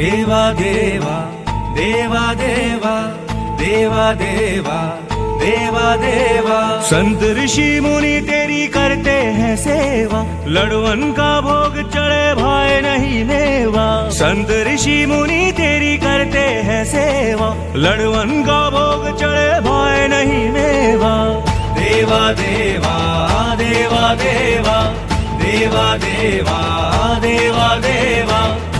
देवा देवा देवा देवा देवा देवा देवा देवा। संत ऋषि मुनि तेरी करते हैं सेवा, लड़वन का भोग चढ़े भाई नहीं मेवा। संत ऋषि मुनि तेरी करते हैं सेवा, लड़वन का भोग चढ़े भाई नहीं मेवा। देवा देवा देवा देवा देवा देवा देवा देवा।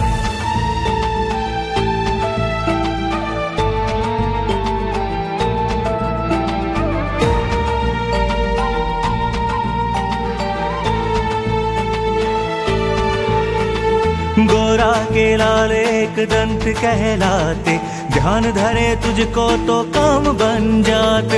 गोरा के लाल एक दंत कहलाते, ध्यान धरे तुझको तो काम बन जाते।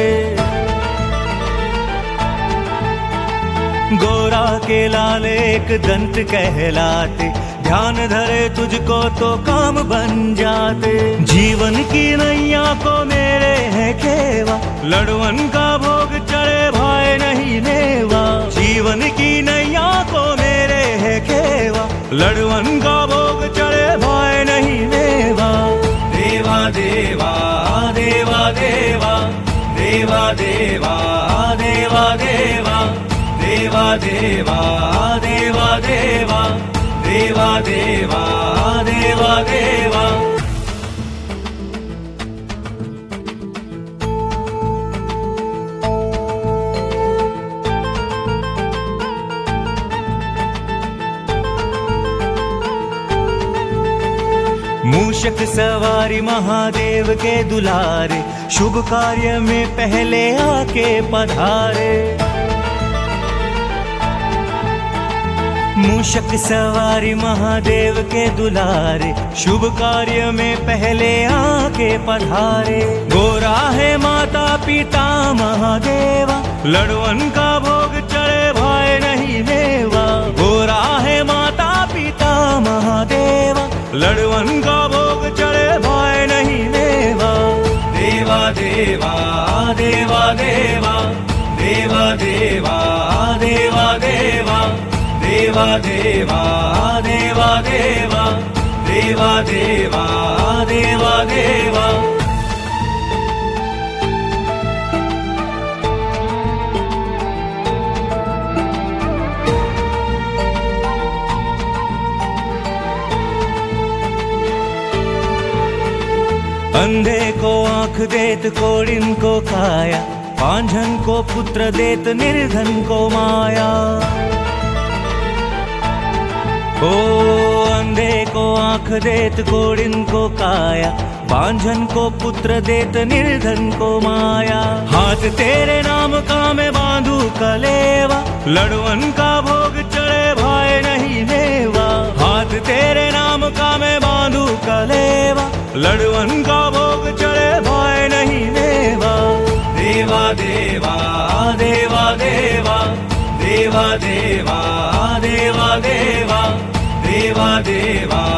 गोरा के लाल एक दंत कहलाते, ध्यान धरे तुझको तो काम बन जाते। जीवन की नैया को मेरे है खेवा, लड़वन का भोग चढ़े भाई नहीं मेवा। जीवन की नैया को मेरे है खेवा, लड़वन का भोग चढ़े भाई नहीं मेवा। देवा देवा देवा देवा देवा देवा देवा देवा देवा देवा देवा देवा देवा देवा देवा देवा। मूषक सवारी महादेव के दुलारे, शुभ कार्य में पहले आके पधारे। मूषक सवारी महादेव के दुलारे, शुभ कार्य में पहले आके पधारे। गोरा है माता पिता महादेवा, लड़वन का भोग चढ़े भाई नहीं मेवा। गोरा है माता पिता महादेवा, लड़वन का भोग चढ़े भाई नहीं मेवा। देवा देवा देवा देवा देवा देवा देवा देवा देवा देवा देवा देवा देवा देवा देवा देवा। अंधे को आंख देत कोड़िन को काया, पांझन को पुत्र देत निर्धन को माया। ओ अंधे को आंख देत कोड़िन को काया, बांझन को पुत्र देत निर्धन को माया। हाथ तेरे नाम का मैं बांधू कलेवा, लड़वन का भोग चढ़े भाई नहीं मेवा। हाथ तेरे नाम का मैं बांधू कलेवा, लड़वन का भोग चढ़े भाई नहीं मेवा। देवा देवा देवा देवा देवा देवा देवा देवा देवा देवा